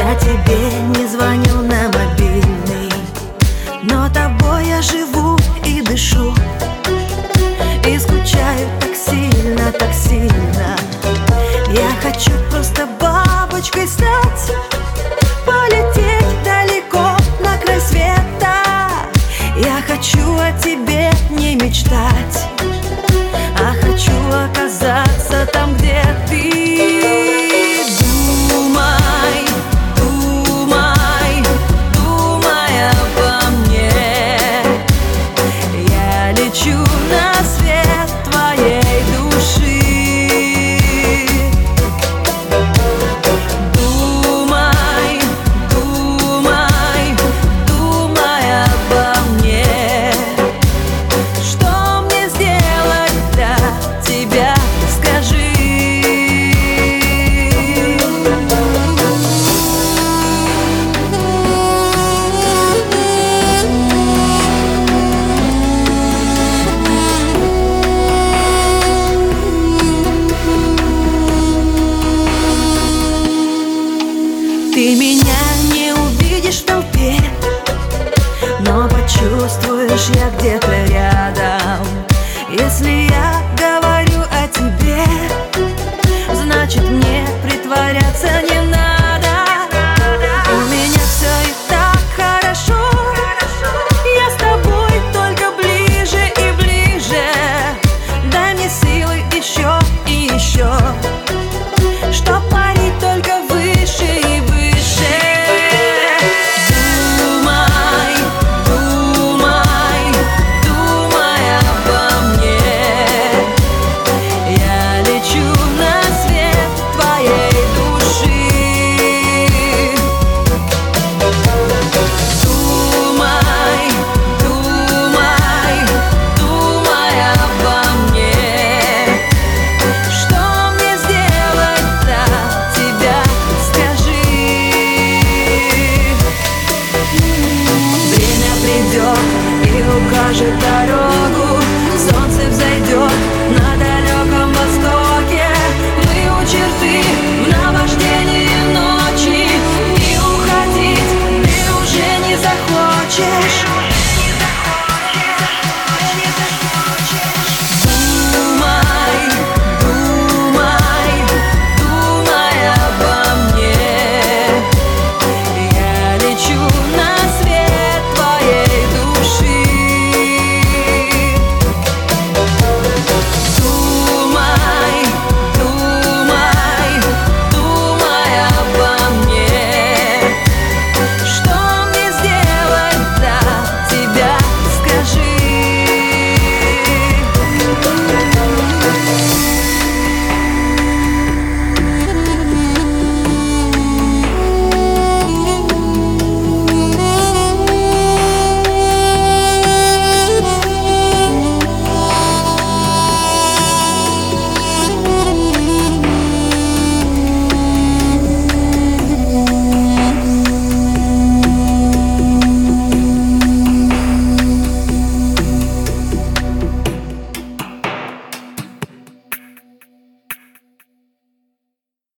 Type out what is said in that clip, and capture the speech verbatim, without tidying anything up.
Я тебе не звоню на мобильный, но тобой я живу и дышу, и скучаю так сильно, так сильно. Я хочу просто бабочкой стать, полететь далеко на край света. Я хочу о тебе не мечтать, а хочу оказаться там, где ты. Думай, думай, думай обо мне. Я лечу на свет твоей души. Думай, думай, думай обо мне. Что мне сделать для тебя, скажи. Ты меня не увидишь в толпе, но почувствуешь я где-то рядом. Если я говорю о тебе, значит мне притворяться не